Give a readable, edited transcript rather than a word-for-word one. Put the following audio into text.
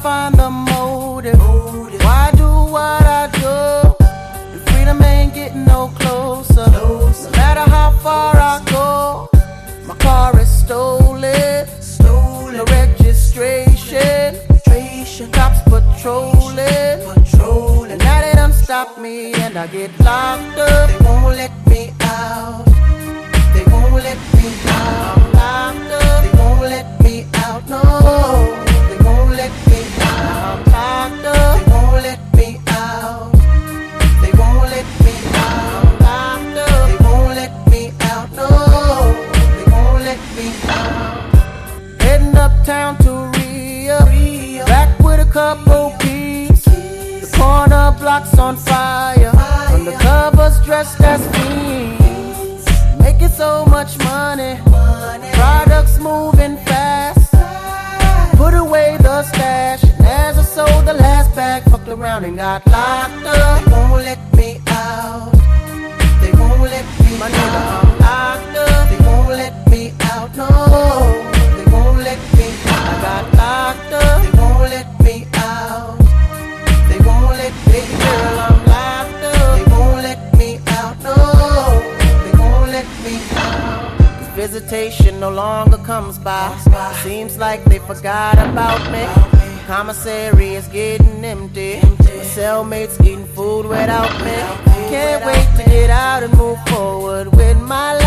find the motive. Why do what I do? The freedom ain't getting no closer. No matter how far I go, my car is stolen. No registration. Cops patrolling. And now they done stop me and I get locked up. They won't let me out. They won't let me out. I'm locked up. They won't let me out. No, they won't let me out. I'm locked up. They won't let me out. They won't let me out. I'm locked up. They won't let me out. No, they won't let me out. Heading uptown to Rio, back with a couple keys. The corner block's on fire. Undercovers dressed as fiends, making so much money. Products moving fast. Put away the stash, and as I sold the last bag, fucked around and got locked up. They won't let me out. They won't let me My nigga, out. I'm locked up. They won't let me out. No, they won't let me out. I got locked up. They won't let me out. They won't let me Girl, out. I'm locked up. They won't let me out. No, they won't let me out. Visitation no longer comes by. Seems like they forgot about me. Commissary is getting empty. My cellmates eating food without me. Can't wait to get out and move forward with my life.